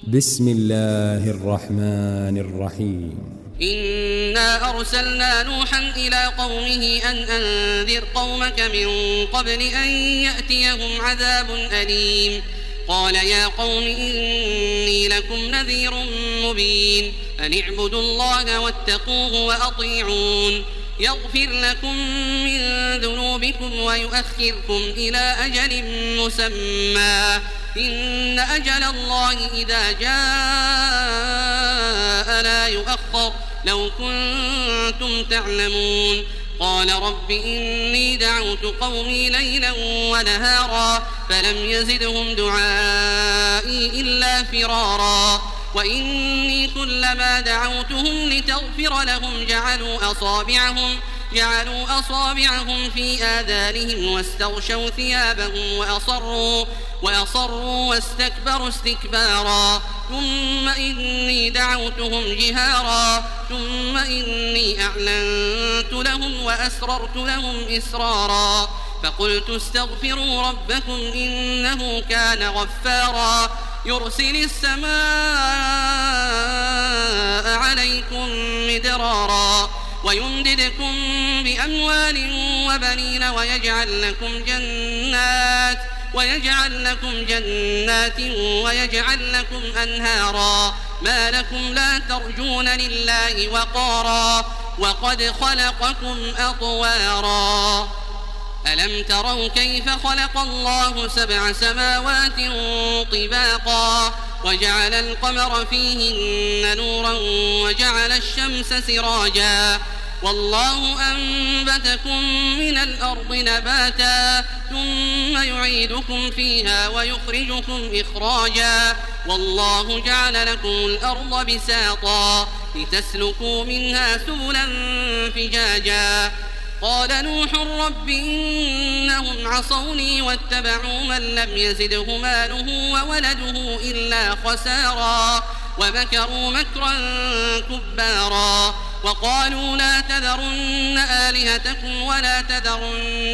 بسم الله الرحمن الرحيم. إنا أرسلنا نوحا إلى قومه أن أنذر قومك من قبل أن يأتيهم عذاب أليم. قال يا قوم إني لكم نذير مبين أن اعبدوا الله واتقوه وأطيعون يغفر لكم من ذنوبكم ويؤخركم إلى أجل مسمى إن أجل الله إذا جاء لا يؤخر لو كنتم تعلمون. قال رب إني دعوت قومي ليلا ونهارا فلم يزدهم دعائي إلا فرارا وإني كلما دعوتهم لتغفر لهم جعلوا أصابعهم في آذانهم واستغشوا ثيابهم وأصروا واستكبروا استكبارا ثم إني دعوتهم جهارا ثم إني أعلنت لهم وأسررت لهم إسرارا فقلت استغفروا ربكم إنه كان غفارا يرسل السماء عليكم مدرارا ويمددكم بأموال وبنين ويجعل لكم جنات ويجعل لكم أنهارا ما لكم لا ترجون لله وقارا وقد خلقكم أطوارا. ألم تروا كيف خلق الله 7 سماوات طباقا وجعل القمر فيهن نورا وجعل الشمس سراجا والله أنبتكم من الأرض نباتا ثم يعيدكم فيها ويخرجكم إخراجا والله جعل لكم الأرض بساطا لتسلكوا منها سبلا فجاجا. قال نوح رب إنهم عصوني واتبعوا من لم يزده ماله وولده إلا خسارا ومكروا مكرا كبارا وقالوا لا تذرن آلهتكم ولا تذرن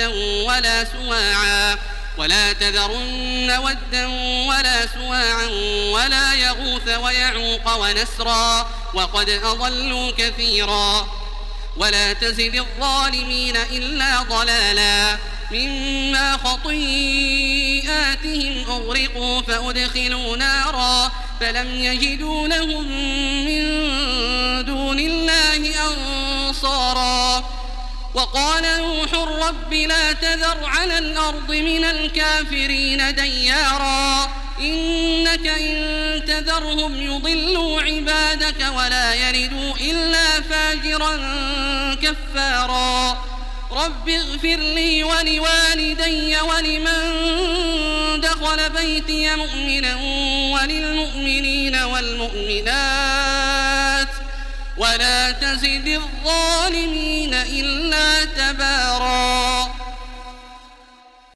ودا ولا سواعا ولا يغوث ويعوق ونسرا وقد أضلوا كثيرا ولا تزد الظالمين إلا ضلالا مما خطيئاتهم أغرقوا فأدخلوا نارا فلم يجدوا لهم من دون الله أنصارا. وقال نوح رب لا تذر على الأرض من الكافرين ديارا إنك إن تذرهم يضلوا عبادك ولا يلدوا إلا فاجرا كفارا. رب اغفر لي ولوالدي ولمن دخل بيتي مؤمنا وللمؤمنين والمؤمنات ولا تزد الظالمين إلا تبارا.